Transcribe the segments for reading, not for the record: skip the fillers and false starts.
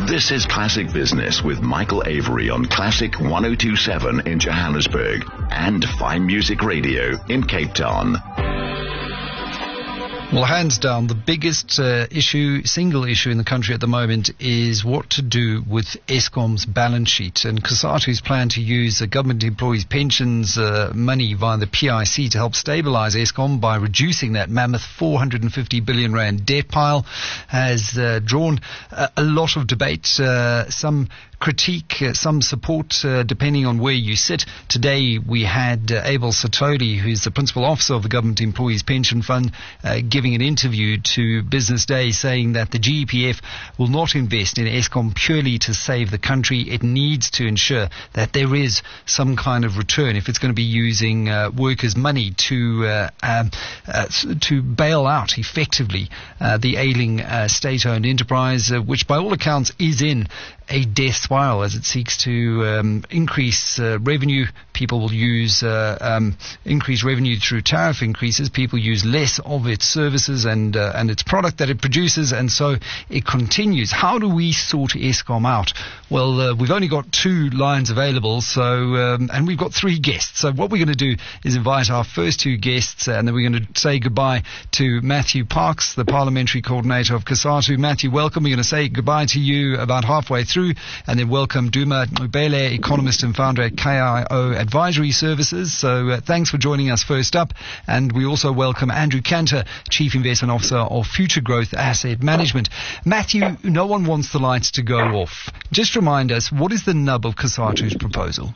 This is Classic Business with Michael Avery on Classic 1027 in Johannesburg and Fine Music Radio in Cape Town. Well, hands down, the biggest single issue in the country at the moment is what to do with Eskom's balance sheet. And COSATU's plan to use the government employees' pensions money via the PIC to help stabilize Eskom by reducing that mammoth 450 billion rand debt pile has drawn a lot of debate, some critique, some support, depending on where you sit. Today we had Abel Satoli, who's the principal officer of the Government Employees Pension Fund, giving an interview to Business Day saying that the GEPF will not invest in Eskom purely to save the country. It needs to ensure that there is some kind of return if it's going to be using workers' money to bail out effectively the ailing state-owned enterprise, which by all accounts is in a death spiral as it seeks to increase revenue. People will use increase revenue through tariff increases. People use less of its services and its product that it produces, and so it continues. How do we sort Eskom out? Well, we've only got 2 lines available, so and we've got 3 guests. So what we're going to do is invite our first 2 guests, and then we're going to say goodbye to Matthew Parks, the parliamentary coordinator of COSATU. Matthew, welcome. We're going to say goodbye to you about halfway through, and then welcome Duma Ubele, economist and founder at KIO Advisory Services. So thanks for joining us first up. And we also welcome Andrew Cantor, Chief Investment Officer of Future Growth Asset Management. Matthew, no one wants the lights to go off. Just remind us, what is the nub of COSATU's proposal?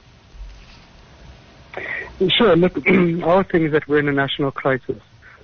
Sure. Look, our thing is that we're in a national crisis.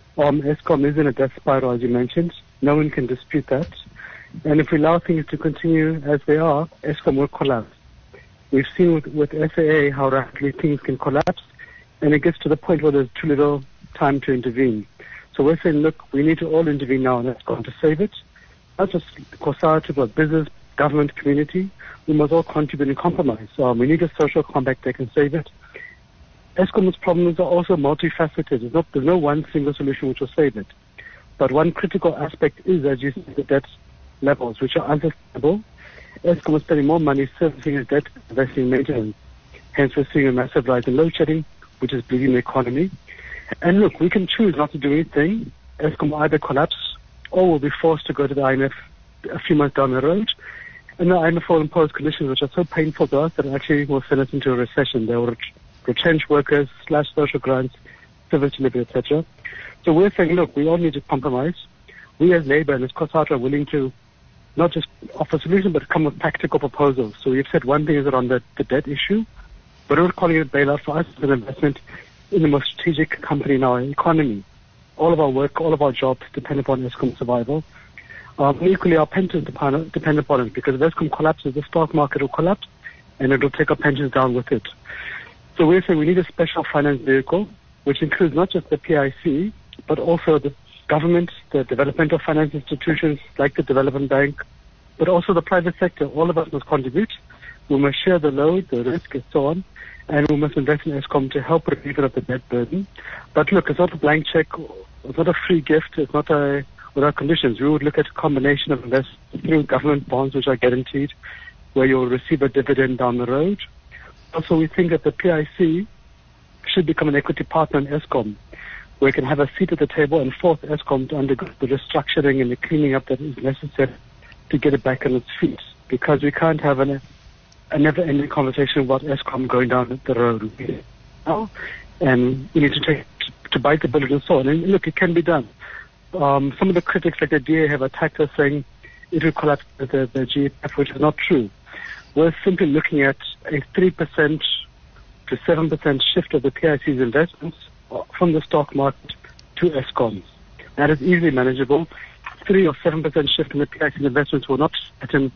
Eskom is in a death spiral, as you mentioned. No one can dispute that. And if we allow things to continue as they are, Eskom will collapse. We've seen with SAA how rapidly things can collapse, and it gets to the point where there's too little time to intervene. So we're saying, look, we need to all intervene now in Eskom to save it. Not just COSATU, but business, government, community. We must all contribute and compromise. We need a social compact that can save it. Eskom's problems are also multifaceted. There's no one single solution which will save it. But one critical aspect is, as you said, the debt levels, which are unsustainable. Eskom is spending more money servicing its debt, investing in maintenance. Hence, we're seeing a massive rise in load shedding, which is bleeding the economy. And look, we can choose not to do anything. Eskom will either collapse or will be forced to go to the IMF a few months down the road. And the IMF will impose conditions which are so painful to us that it actually will send us into a recession. They will retrench workers, slash social grants, civil liberty, etc. So we're saying, look, we all need to compromise. We as Labour and as COSATU are willing to not just offer solutions, but come with practical proposals. So we've said one thing is around the debt issue, but we're not calling it bailout. For us, it's an investment in the most strategic company in our economy. All of our work, all of our jobs depend upon Eskom's survival. Equally, our pensions depend upon it, because if Eskom collapses, the stock market will collapse, and it will take our pensions down with it. So we're saying we need a special finance vehicle, which includes not just the PIC, but also the government, the developmental finance institutions like the Development Bank, but also the private sector. All of us must contribute. We must share the load, the risk, and so on, and we must invest in Eskom to help relieve it of the debt burden. But look, it's not a blank check. It's not a free gift. It's not without conditions. We would look at a combination of investment through government bonds, which are guaranteed, where you'll receive a dividend down the road. Also, we think that the PIC should become an equity partner in Eskom, where it can have a seat at the table and force Eskom to undergo the restructuring and the cleaning up that is necessary to get it back on its feet. Because we can't have a never-ending conversation about Eskom going down the road now, and we need to bite the bullet and so on. And look, it can be done. Some of the critics, like the DA, have attacked us saying it will collapse the GEPF, which is not true. We're simply looking at a 3% to 7% shift of the PIC's investments from the stock market to Eskom. That is easily manageable. 3 or 7% shift in the PIC's investments will not threaten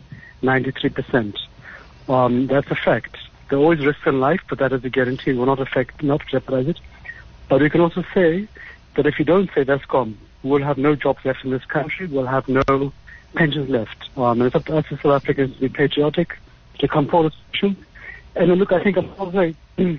93%. That's a fact. There are always risks in life, but that is a guarantee. It will not jeopardize it. But we can also say that if you don't save Eskom, we'll have no jobs left in this country. We'll have no pensions left. And it's up to us as South Africans to be patriotic, to come forward with solutions. And look, I think I'm also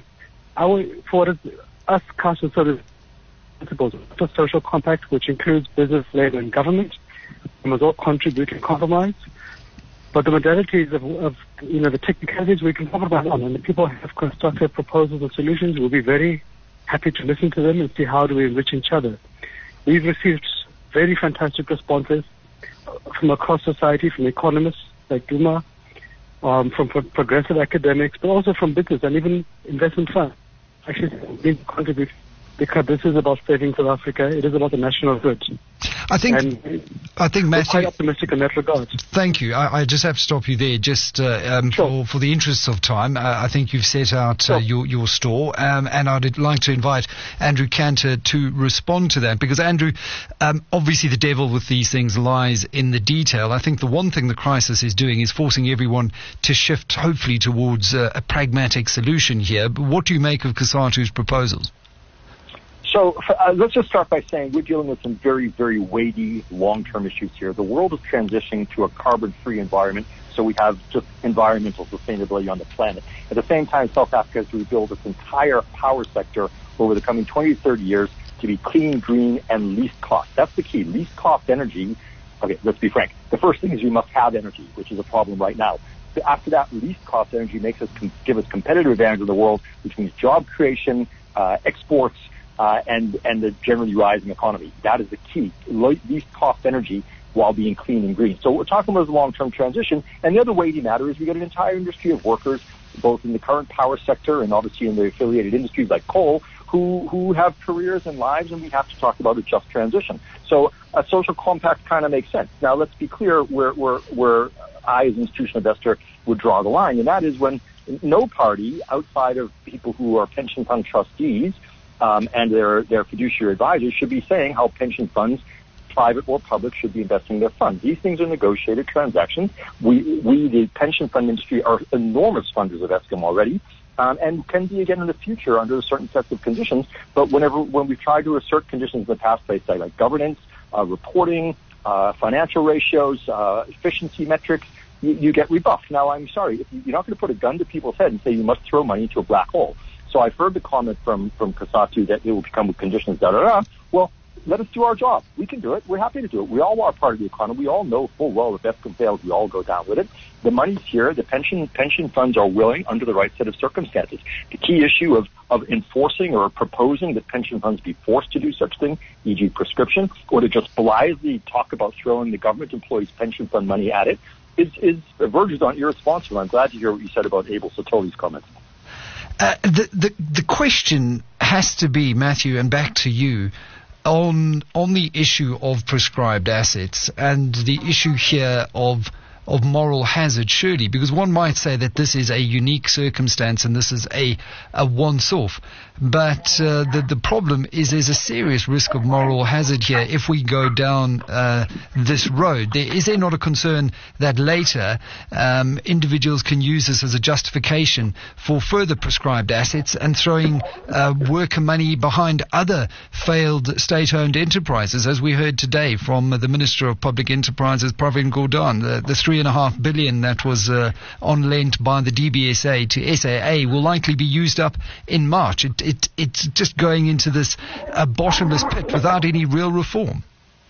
for us, Council Service principles of the social compact, which includes business, labor, and government. We must all contribute and compromise. But the modalities of the technicalities we can talk about on, and if people have constructive proposals and solutions, we'll be very happy to listen to them and see how do we enrich each other. We've received very fantastic responses from across society, from economists like Duma, from progressive academics, but also from business and even investment funds. Actually, we contribute because this is about saving South Africa. It is about the national good. I think Matthew, we're quite optimistic in that regard. Thank you. I just have to stop you there, just Sure. for the interests of time. I think you've set out Sure. your store, and I'd like to invite Andrew Cantor to respond to that, because Andrew, obviously the devil with these things lies in the detail. I think the one thing the crisis is doing is forcing everyone to shift, hopefully, towards a pragmatic solution here. But what do you make of COSATU's proposals? So let's just start by saying we're dealing with some very, very weighty long-term issues here. The world is transitioning to a carbon-free environment, so we have just environmental sustainability on the planet. At the same time, South Africa has to rebuild its entire power sector over the coming 20 to 30 years to be clean, green, and least cost. That's the key. Least cost energy. Okay, let's be frank. The first thing is we must have energy, which is a problem right now. After that, least cost energy give us competitive advantage in the world, which means job creation, exports, and the generally rising economy. That is the key. Least cost energy while being clean and green. So we're talking about the long-term transition. And the other weighty matter is we got an entire industry of workers, both in the current power sector and obviously in the affiliated industries like coal, who have careers and lives, and we have to talk about a just transition. So a social compact kind of makes sense. Now let's be clear where I as an institutional investor would draw the line, and that is when no party outside of people who are pension fund trustees and their fiduciary advisors should be saying how pension funds, private or public, should be investing their funds. These things are negotiated transactions. We the pension fund industry, are enormous funders of Eskom already, and can be again in the future under certain sets of conditions. But when we try to assert conditions in the past, they say like governance, reporting, financial ratios, efficiency metrics, you get rebuffed. Now, I'm sorry, you're not going to put a gun to people's head and say you must throw money into a black hole. So I've heard the comment from COSATU that it will become with conditions, Well, let us do our job. We can do it. We're happy to do it. We all are part of the economy. We all know full well if Eskom fails, we all go down with it. The money's here. The pension funds are willing under the right set of circumstances. The key issue of enforcing or proposing that pension funds be forced to do such thing, e.g. prescription, or to just blithely talk about throwing the government employees' pension fund money at it, verges on irresponsible. I'm glad to hear what you said about Abel Sotoli's comments. The question has to be, Matthew, and back to you, on the issue of prescribed assets and the issue here of moral hazard, surely, because one might say that this is a unique circumstance and this is a once-off. But the problem is there's a serious risk of moral hazard here if we go down this road. Is there not a concern that later individuals can use this as a justification for further prescribed assets and throwing worker money behind other failed state-owned enterprises, as we heard today from the Minister of Public Enterprises, Pravin Gordhan, the 3.5 billion that was on lent by the DBSA to SAA will likely be used up in March. It's just going into this bottomless pit without any real reform.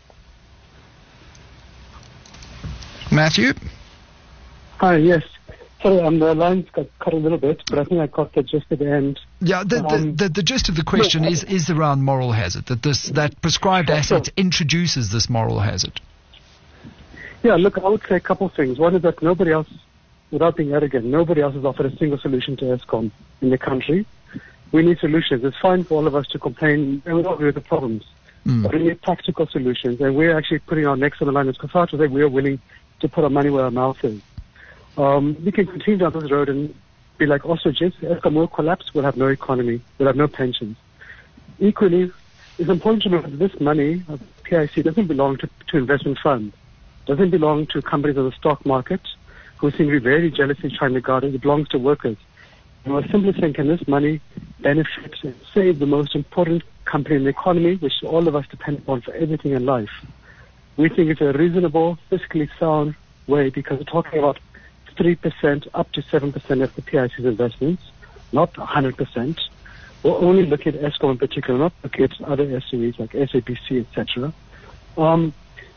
Matthew? Hi, yes. Sorry, the lines got cut a little bit, but I think I caught the gist at the end. Yeah, the gist of the question is around moral hazard, that prescribed assets introduces this moral hazard. Yeah, look, I would say a couple of things. One is that nobody else, without being arrogant, nobody else has offered a single solution to Eskom in the country. We need solutions. It's fine for all of us to complain, and we all agree with the problems. But we need practical solutions, and we're actually putting our necks on the line as COSATU, that we are willing to put our money where our mouth is. We can continue down this road and be like ostriches. Eskom will collapse. We'll have no economy. We'll have no pensions. Equally, it's important to know that this money of PIC doesn't belong to investment funds. Doesn't belong to companies of the stock market who seem to be very jealously trying to guard it. It belongs to workers. And we're simply saying, can this money benefit and save the most important company in the economy, which all of us depend upon for everything in life? We think it's a reasonable, fiscally sound way, because we're talking about 3% up to 7% of the PIC's investments, not 100%. We'll only look at Eskom in particular, not look at other SOEs like SABC, etc.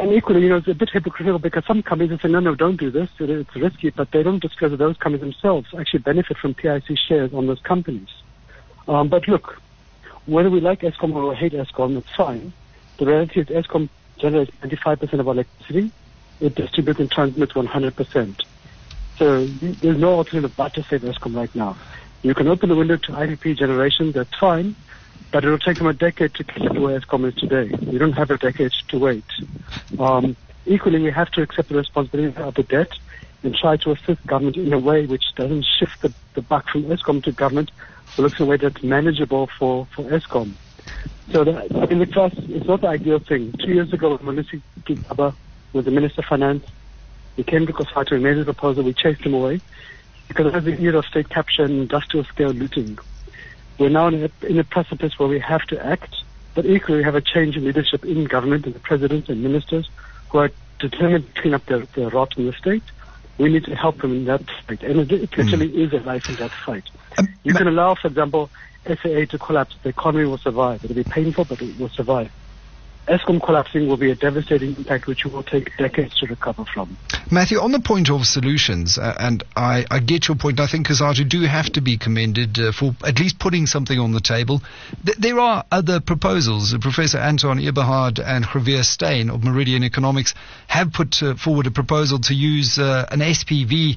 And equally, it's a bit hypocritical because some companies say, no, don't do this, it's risky, but they don't disclose that those companies themselves actually benefit from PIC shares on those companies. But look, whether we like Eskom or hate Eskom, it's fine. The reality is Eskom generates 95% of our electricity. It distributes and transmits 100%. So there's no alternative but to save Eskom right now. You can open the window to IPP generation, that's fine, but it will take them a decade to catch up to where Eskom is today. We don't have a decade to wait. Equally, we have to accept the responsibility of the debt and try to assist government in a way which doesn't shift the buck from Eskom to government, but looks in a way that's manageable for Eskom. So, for us, it's not the ideal thing. 2 years ago, when Malusi Gigaba was the Minister of Finance, he came to COSATU and made a proposal. We chased him away because it was the era of state capture and industrial scale looting. We're now in a precipice where we have to act, but equally we have a change in leadership in government and the president and ministers who are determined to clean up the rot in the state. We need to help them in that fight, and it literally is a life and death fight. You can allow, for example, SAA to collapse. The economy will survive. It'll be painful, but it will survive. Eskom collapsing will be a devastating impact which will take decades to recover from. Matthew, on the point of solutions, and I get your point, I think COSATU do have to be commended for at least putting something on the table. There are other proposals. Professor Anton Eberhard and Javier Steyn of Meridian Economics have put forward a proposal to use an SPV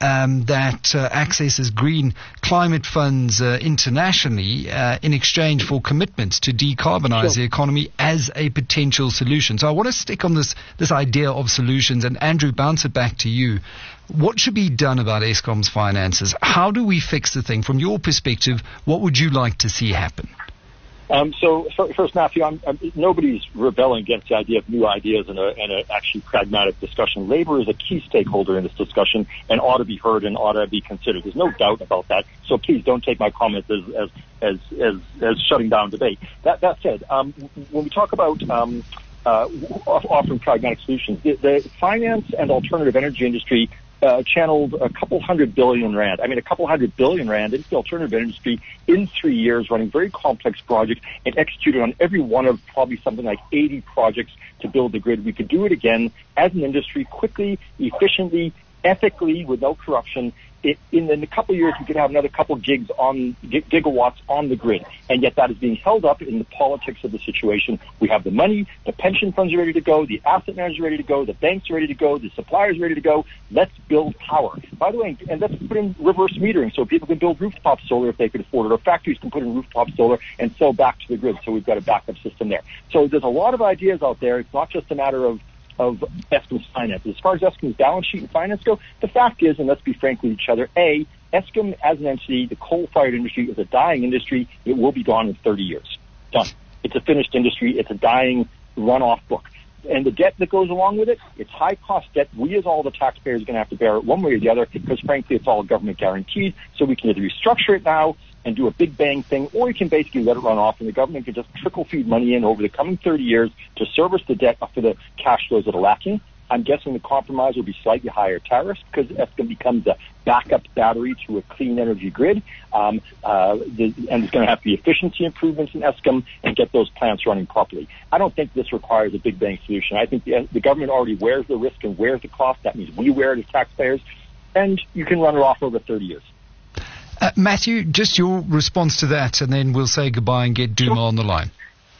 that accesses green climate funds internationally in exchange for commitments to decarbonize the economy as a potential solution. So I want to stick on this idea of solutions, and Andrew, bounce it back to you. What should be done about Eskom's finances? How do we fix the thing? From your perspective, what would you like to see happen? So first, Matthew, nobody's rebelling against the idea of new ideas and a actually pragmatic discussion. Labor is a key stakeholder in this discussion and ought to be heard and ought to be considered. There's no doubt about that. So please don't take my comments as shutting down debate. That said, when we talk about offering pragmatic solutions, the finance and alternative energy industry channeled a couple hundred billion rand. A couple $100 billion into the alternative industry in 3 years, running very complex projects and executed on every one of probably something like 80 projects to build the grid. We could do it again as an industry quickly, efficiently, ethically, with no corruption. In a couple of years, we could have another couple gigawatts on the grid, and yet that is being held up in the politics of the situation. We have the money, the pension funds are ready to go, the asset managers are ready to go, the banks are ready to go, the suppliers are ready to go. Let's build power. By the way, and let's put in reverse metering so people can build rooftop solar if they could afford it, or factories can put in rooftop solar and sell back to the grid, so we've got a backup system there. So there's a lot of ideas out there. It's not just a matter of Eskom's finances. As far as Eskom's balance sheet and finance go, the fact is, and let's be frank with each other, Eskom as an entity, the coal-fired industry, is a dying industry. It will be gone in 30 years. Done. It's a finished industry. It's a dying runoff book. And the debt that goes along with it, it's high-cost debt. We, as all the taxpayers, are going to have to bear it one way or the other because, frankly, it's all government guaranteed. So we can either restructure it now and do a big bang thing, or you can basically let it run off and the government can just trickle feed money in over the coming 30 years to service the debt up for the cash flows that are lacking. I'm guessing the compromise will be slightly higher tariffs because Eskom becomes a backup battery to a clean energy grid. And there's going to have to be efficiency improvements in Eskom and get those plants running properly. I don't think this requires a big bang solution. I think the government already wears the risk and wears the cost. That means we wear it as taxpayers. And you can run it off over 30 years. Matthew, just your response to that, and then we'll say goodbye and get Duma on the line.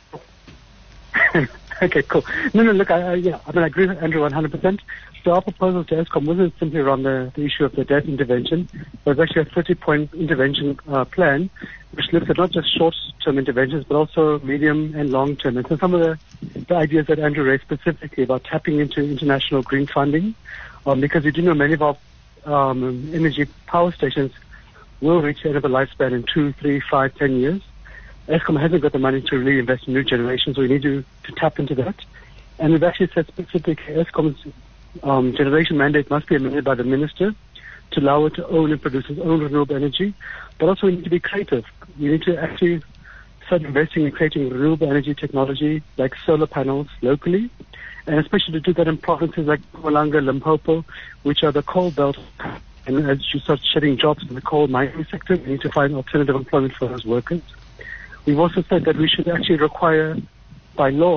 Okay, cool. No, look, I agree with Andrew 100%. So our proposal to Eskom wasn't simply around the issue of the debt intervention, but it was actually a 30-point intervention plan, which looks at not just short-term interventions, but also medium and long-term. And so some of the ideas that Andrew raised specifically about tapping into international green funding, because you do know many of our energy power stations will reach the end of the lifespan in 2, 3, 5, 10 years. Eskom hasn't got the money to really invest in new generations, so we need to tap into that. And we've actually said specifically Eskom's generation mandate must be amended by the minister to allow it to own and produce its own renewable energy. But also we need to be creative. We need to actually start investing in creating renewable energy technology like solar panels locally, and especially to do that in provinces like Mpumalanga, Limpopo, which are the coal belt. And as you start shedding jobs in the coal mining sector, we need to find alternative employment for those workers. We've also said that we should actually require, by law,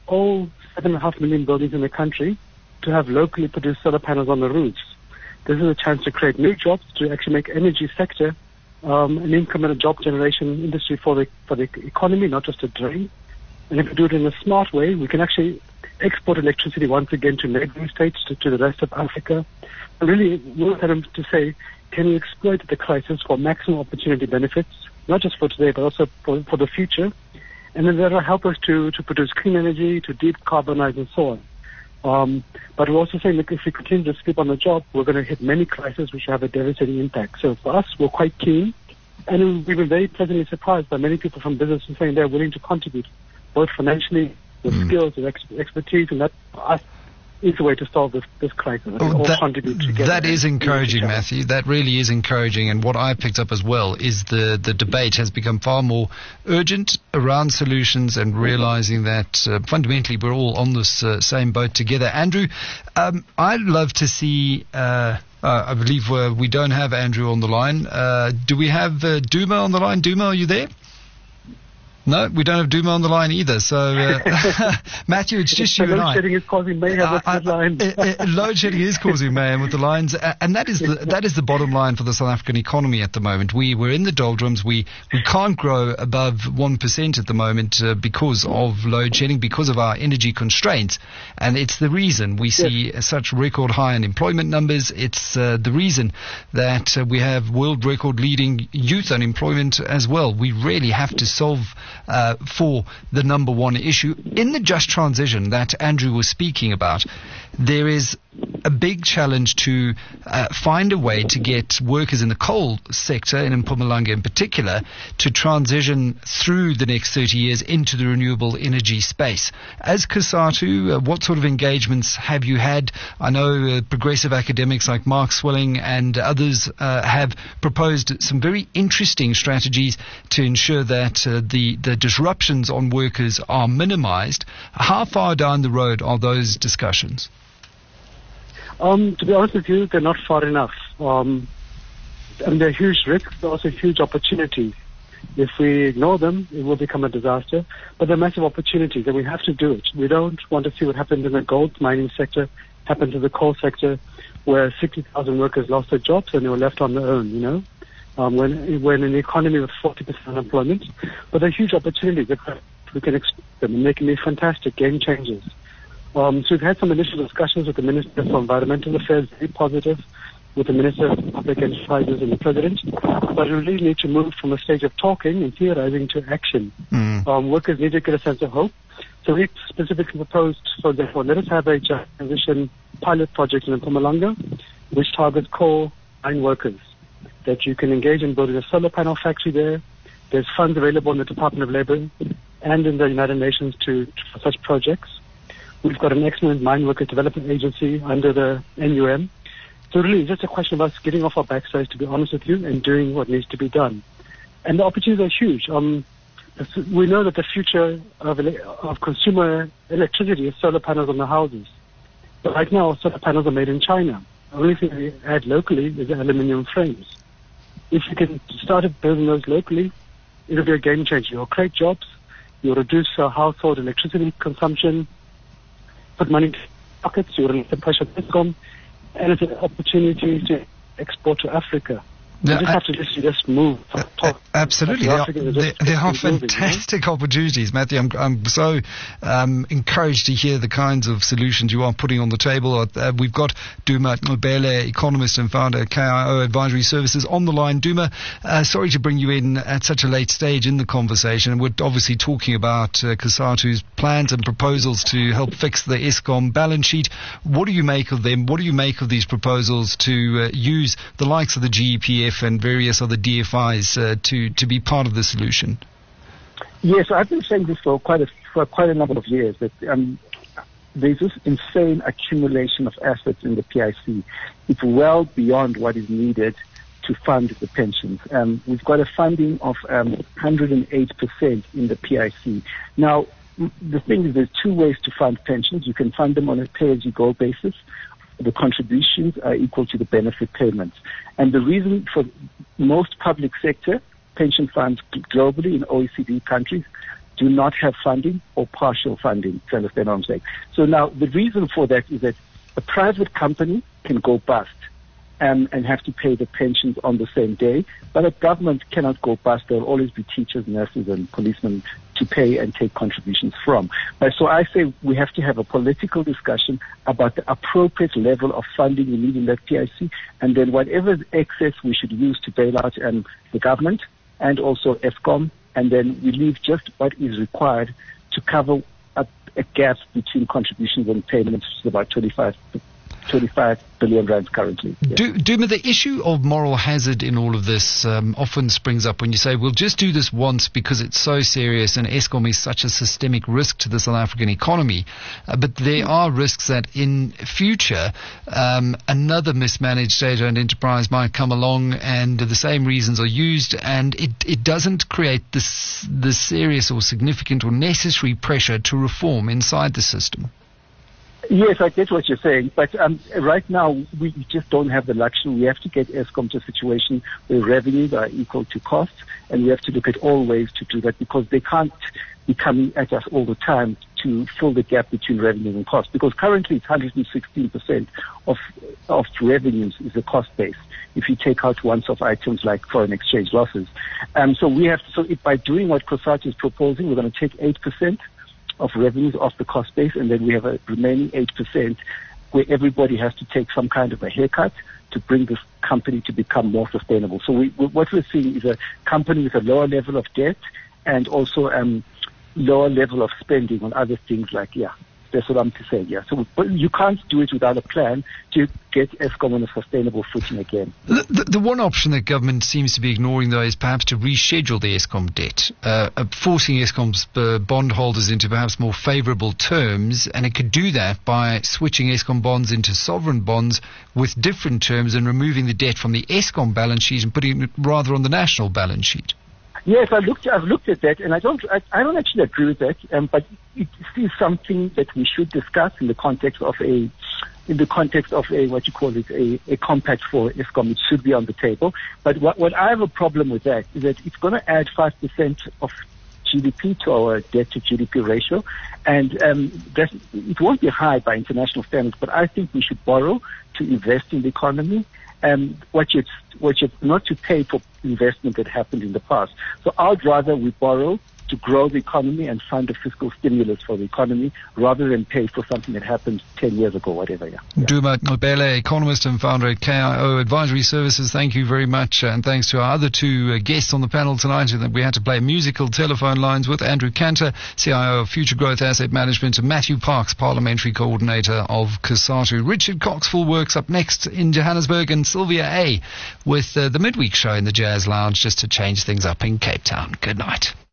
all 7.5 million buildings in the country to have locally produced solar panels on the roofs. This is a chance to create new jobs, to actually make energy sector an income and a job generation industry for the economy, not just a drain. And if we do it in a smart way, we can actually export electricity once again to neighboring states, to the rest of Africa. And really work at them to say, can we exploit the crisis for maximum opportunity benefits, not just for today, but also for the future? And then that will help us to produce clean energy, to decarbonize and so on. But we're also saying that if we continue to sleep on the job, we're going to hit many crises which have a devastating impact. So for us, we're quite keen. And we've been very pleasantly surprised by many people from business saying they're willing to contribute, both financially, with skills, with expertise, and that for us is the way to solve this crisis. That is encouraging, Matthew. That really is encouraging. And what I picked up as well is the debate has become far more urgent around solutions and realizing that fundamentally we're all on this same boat together. Andrew, I'd love to see... I believe we don't have Andrew on the line. Do we have Duma on the line? Duma, are you there? No, we don't have Duma on the line either. So, Matthew, it's just you and I. Load shedding is causing mayhem with the line. Load shedding is causing mayhem with the lines, and that is the bottom line for the South African economy at the moment. We're in the doldrums. We can't grow above 1% at the moment because of load shedding, because of our energy constraints, and it's the reason we see such record high unemployment numbers. It's the reason that we have world record leading youth unemployment as well. We really have to solve for the number one issue. In the just transition that Andrew was speaking about, there is a big challenge to find a way to get workers in the coal sector, and in Mpumalanga in particular, to transition through the next 30 years into the renewable energy space. As COSATU, what sort of engagements have you had? I know progressive academics like Mark Swilling and others have proposed some very interesting strategies to ensure that the disruptions on workers are minimized. How far down the road are those discussions? To be honest with you, they're not far enough. And they're huge risks, but also huge opportunities. If we ignore them, it will become a disaster. But they're massive opportunities, and we have to do it. We don't want to see what happened in the gold mining sector, happened to the coal sector, where 60,000 workers lost their jobs and they were left on their own, you know, when in an economy with 40% unemployment. But they're huge opportunities. We can expect them, and they can be fantastic game changers. So we've had some initial discussions with the Minister for Environmental Affairs, very positive, with the Minister of Public Enterprises and the President. But we really need to move from a stage of talking and theorizing to action. Workers need to get a sense of hope. So we specifically proposed, for example, let us have a transition pilot project in Mpumalanga, which targets coal mine workers, that you can engage in building a solar panel factory there. There's funds available in the Department of Labor and in the United Nations for such projects. We've got an excellent mine workers development agency under the NUM. So really, it's just a question of us getting off our backsides, to be honest with you, and doing what needs to be done. And the opportunities are huge. We know that the future of consumer electricity is solar panels on the houses. But right now, solar panels are made in China. The only thing we add locally is the aluminium frames. If you can start building those locally, it'll be a game changer. You'll create jobs, you'll reduce household electricity consumption, put money into pockets, you'll release the pressure on Eskom, and it's an opportunity to export to Africa. You just have to just move. Absolutely. There are fantastic opportunities, Matthew. I'm so encouraged to hear the kinds of solutions you are putting on the table. We've got Duma Ngobele, economist and founder of KIO Advisory Services, on the line. Duma, sorry to bring you in at such a late stage in the conversation. We're obviously talking about COSATU's plans and proposals to help fix the Eskom balance sheet. What do you make of them? What do you make of these proposals to use the likes of the GEPF and various other DFIs to be part of the solution? Yes, I've been saying this for quite a number of years, that there's this insane accumulation of assets in the PIC. It's well beyond what is needed to fund the pensions. We've got a funding of 108% in the PIC. Now, the thing is, there's two ways to fund pensions. You can fund them on a pay-as-you-go basis. The contributions are equal to the benefit payments. And the reason for most public sector pension funds globally in OECD countries do not have funding or partial funding. Do you understand what I'm saying? So now the reason for that is that a private company can go bust and have to pay the pensions on the same day, but a government cannot go bust. There will always be teachers, nurses, and policemen to pay and take contributions from. So I say we have to have a political discussion about the appropriate level of funding we need in that PIC, and then whatever excess we should use to bail out the government and also Eskom, and then we leave just what is required to cover a gap between contributions and payments, which is about 25 billion rands currently. Yes. Duma, the issue of moral hazard in all of this often springs up when you say, we'll just do this once because it's so serious and Eskom is such a systemic risk to the South African economy. But there are risks that in future another mismanaged state-owned enterprise might come along and the same reasons are used, and it doesn't create this serious or significant or necessary pressure to reform inside the system. Yes, I get what you're saying, but right now we just don't have the luxury. We have to get Eskom to a situation where revenues are equal to costs, and we have to look at all ways to do that, because they can't be coming at us all the time to fill the gap between revenues and costs, because currently it's 116% of revenues is the cost base if you take out once-off items like foreign exchange losses. By doing what COSATU is proposing, we're going to take 8% of revenues off the cost base, and then we have a remaining 8% where everybody has to take some kind of a haircut to bring this company to become more sustainable. So what we're seeing is a company with a lower level of debt and also lower level of spending on other things like, that's what I'm saying, So but you can't do it without a plan to get Eskom on a sustainable footing again. The one option that government seems to be ignoring, though, is perhaps to reschedule the Eskom debt, forcing Eskom's bondholders into perhaps more favourable terms, and it could do that by switching Eskom bonds into sovereign bonds with different terms and removing the debt from the Eskom balance sheet and putting it rather on the national balance sheet. Yes, I've looked at that, and I don't actually agree with that. But it is something that we should discuss in the context of a what you call it, a compact for Eskom. It should be on the table. But what I have a problem with that is that it's going to add 5% of GDP to our debt to GDP ratio, and it won't be high by international standards. But I think we should borrow to invest in the economy. What you're not to pay for investment that happened in the past. So I'd rather we borrow to grow the economy and fund a fiscal stimulus for the economy rather than pay for something that happened 10 years ago, whatever. Duma Nobele, economist and founder at KIO Advisory Services, thank you very much. And thanks to our other two guests on the panel tonight. That we had to play musical telephone lines with Andrew Cantor, CIO of Future Growth Asset Management, and Matthew Parks, Parliamentary Coordinator of COSATU. Richard Coxfull works up next in Johannesburg, and Sylvia A with the midweek show in the Jazz Lounge just to change things up in Cape Town. Good night.